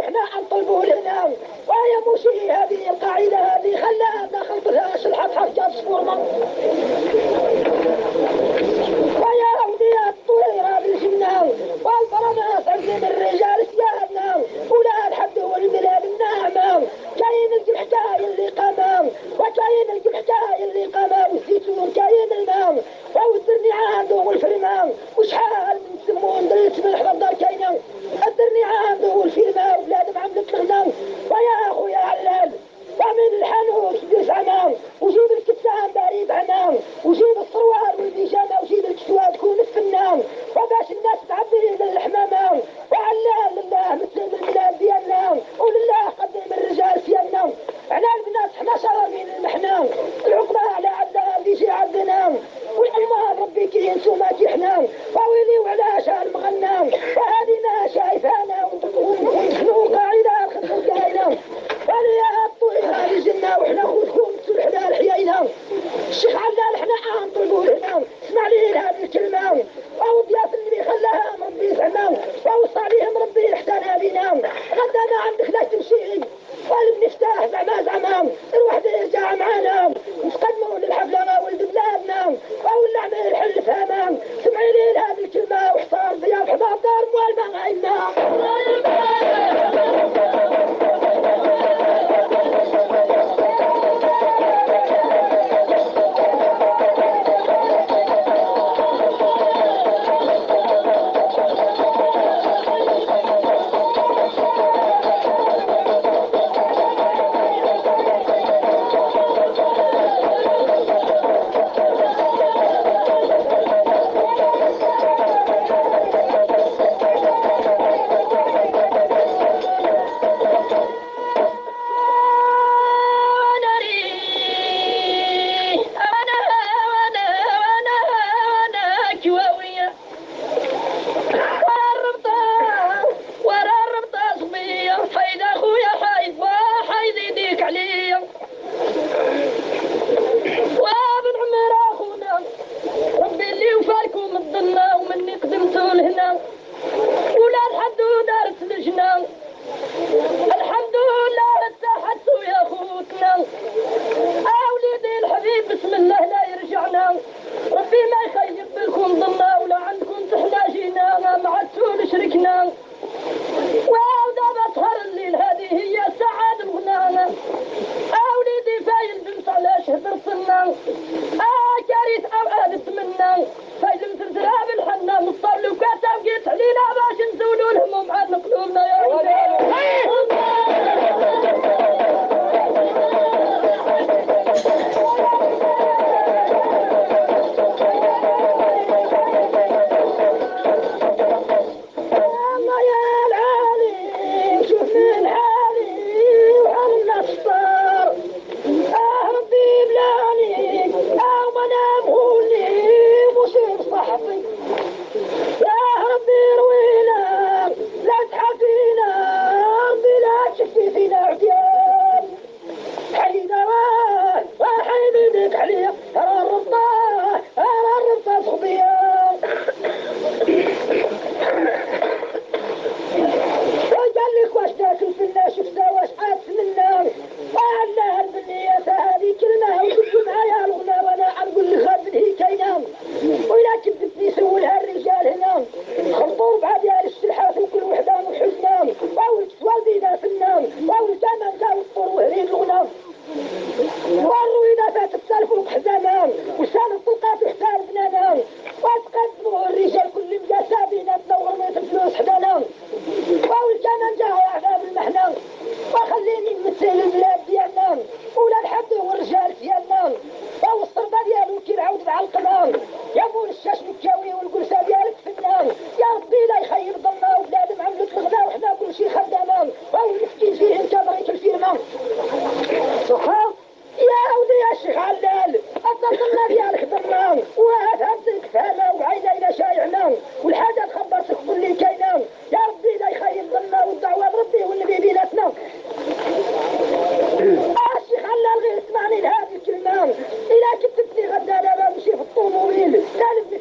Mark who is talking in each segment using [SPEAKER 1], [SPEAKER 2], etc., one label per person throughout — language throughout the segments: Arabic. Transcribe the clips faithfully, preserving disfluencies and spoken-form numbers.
[SPEAKER 1] وإحنا نطلبوا لنا ويا موشي هذه القاعدة هذه خلاها داخل بلاش الحق حق صفورنا ويا أودية الطويرة بالجنة والبرناس عندهم الرجال سيادنا ولا الحد والبلاد الناعمة كاين الجحكاي اللي قمام وكاين الجحكاي اللي قمام والزيتون كاين الماء والدرني عنده والفرمان وشحال من سمون دريت من حضر دار كاينة الدرني عنده والفرمان وبلاد معملة الغنام ويا أخويا علال ومن الحانوت ديس عمام وجيب الكتان باريد عمام وجيب الصروال والبيجامة وجيب الكتوى تكون الفنان وباش الناس تعبي للحمامة وعلال لله مثل البلاد ديالنا ولله قدم الرجال فيالنا على البنات حنا شرابين المحنان العقبة على عدنا بيجي عدنا والأمار ربي كي ينسوما كيحنا وويلي وعلاش المغنى وهذه ما شايفانا ونحنو قاعدة خدمو قاينا وليا الطويلة لجنا وحنا خوتكم تسلحنا الحياينا الشيخ علال حنا انطلبوا هنا اسمع لي هذه الكلمة او ضياف اللي خلاها ربي زعما ووصى عليهم ربي احسنها بينا غدا انا عندك لا تمشي والمفتاح زعما زعما الواحد يرجع معانا نتقدموا للحفلة ولد بلادنا ولا عمير حل فهمان سمعي لي هذه الكلمة واحتار ضياف حضار دار موالما غاينا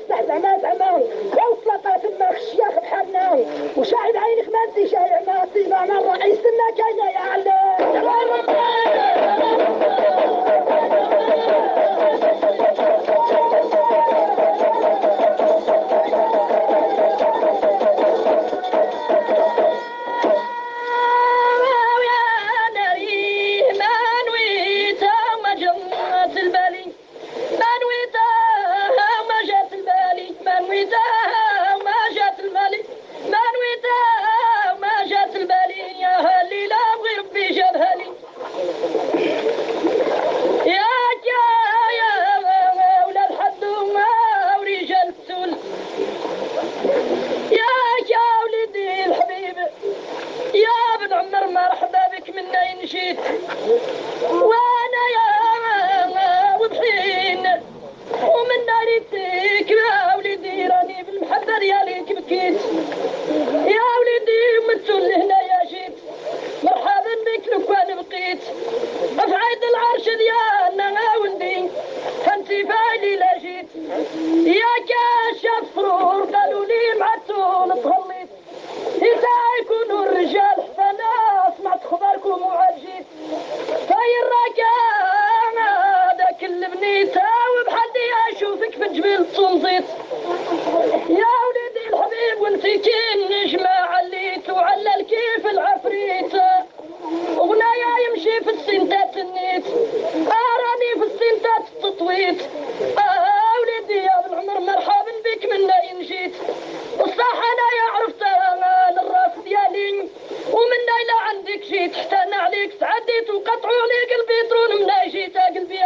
[SPEAKER 1] وشاهد عينك ما انت شايع ناصي النظام الرئيس النكاية يا علام. وانا يا وضحين ومن ناريتك يا وليدي راني بالمحبه ديالك بكيت يا وليدي متو لهنا يا جيت مرحبا بك لو كان بقيت افعيد العرش ديالنا ولدي فانتي فايلي لا جيت يا كاشف سرور قالوا لي معتون تغليت إذا يكونوا الرجال حسنا سمعت خبركم وعجيت فاي الركان هذاك اللي بنيته وبحدي اشوفك في الجبل تنزيت يا وليدي الحبيب وانتي كين نجمة عليت وعلى الكيف العفريت وغنايا يمشي في السنتات النيت اراني في السنتات التطويت اه وليدي يا ابن عمر مرحبا بك من اين جيت والصح انا يا عرفت الراس ديالي ومن ليلة عندك جيت حتى انا عليك تعديت وقطعوا لي قلبي طرون من اي جيت قلبي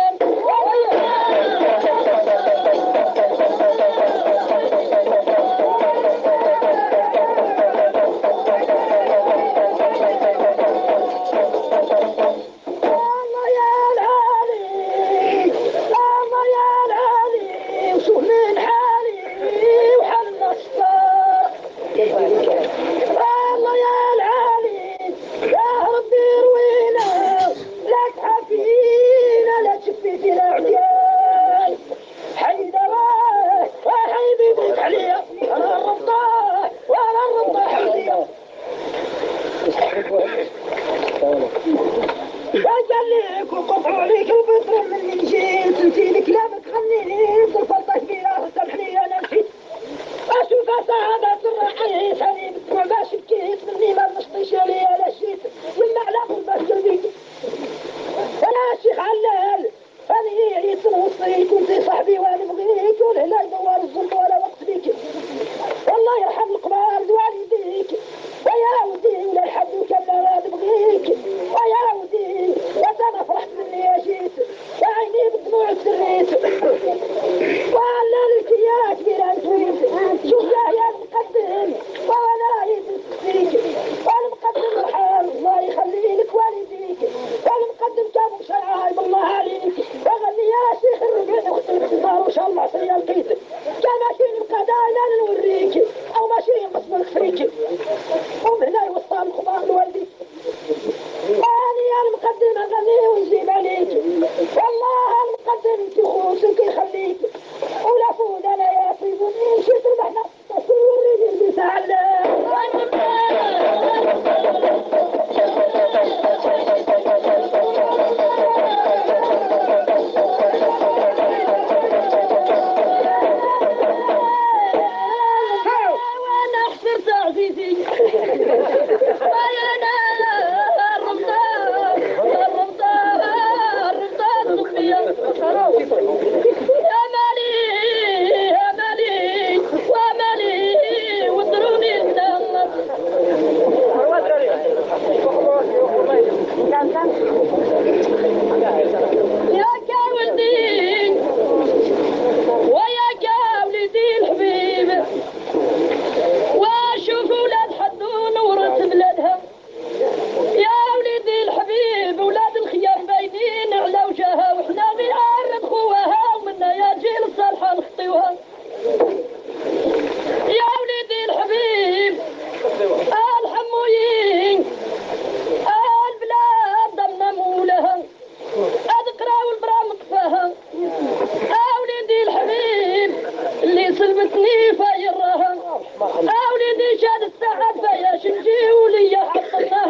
[SPEAKER 1] لك وقطعوا ليك البطر من جيت انتي لك لا بتغني الفلطة كبيرة سامحني انا نسيت اشوف سعادة الرئيس هاني بتسمع باش بكيت مني ما نشطيش عليا لا شيت من معلم باش قلبي انا شيخ علال هاني عيت نوصيك وانتي صاحبي وانا بغيك والهلا يدور الظلم ولا وقت بيك والله يرحم القبار والديك ويا ودي ولا الحد وكما نبغيك ويا ودي وانا فرحت مني يا جيت وعيني بالدموع سريت وعلى لك يا كبير انتويت شوف يا المقدم وانا رايد نسقسيك والمقدم رحام الله يخلي لك والديك والمقدم كابو شعايب الله عليك وغني يا شيخ الربيع وقت الانتظار وان شاء الله سيا لقيتك كان ماشي نبقى دايما نوريك او ماشي نقسم لك فريك وهنا يوصل الخبار لوالدي أنا يا المقدم أغني ونجيب عليك والله المقدم انت خوصك يخليك ولا فود أنا يا طيبوني مشيت ربحنا تصوري اللي سعلا وانا حفرت عزيزي أوليدي شاد السعد فيا شنجي وليا حطنا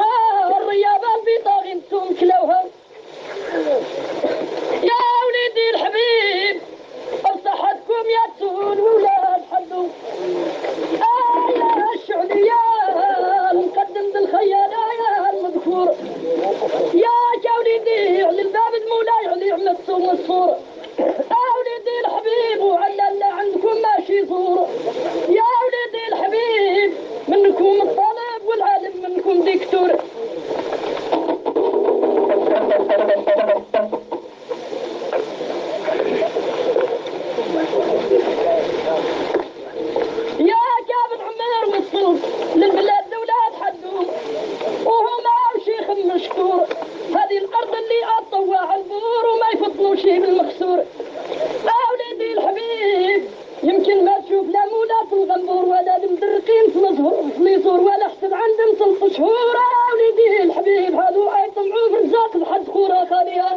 [SPEAKER 1] وشهورة ولدي الحبيب هذو يطلعوا في الزاق لحد خورة ثانية.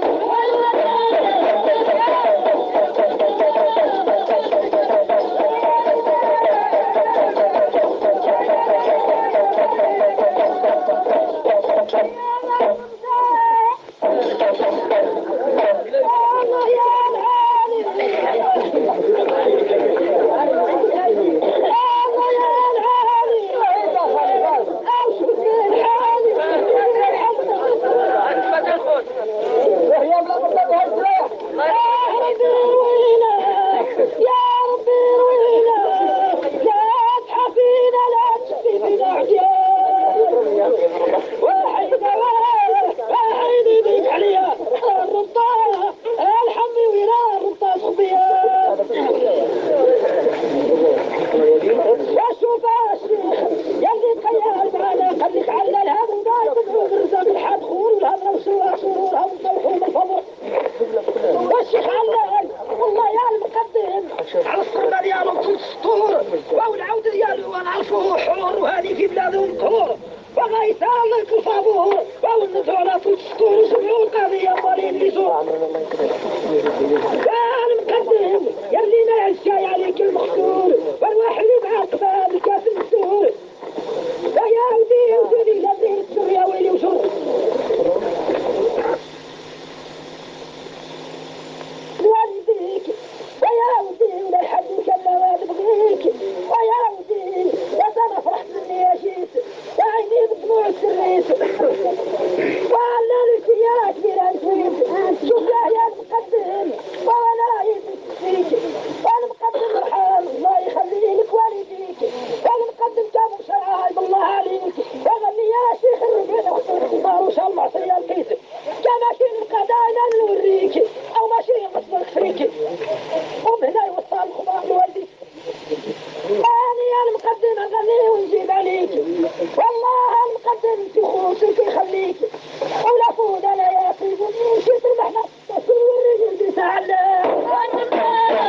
[SPEAKER 1] والله المقدم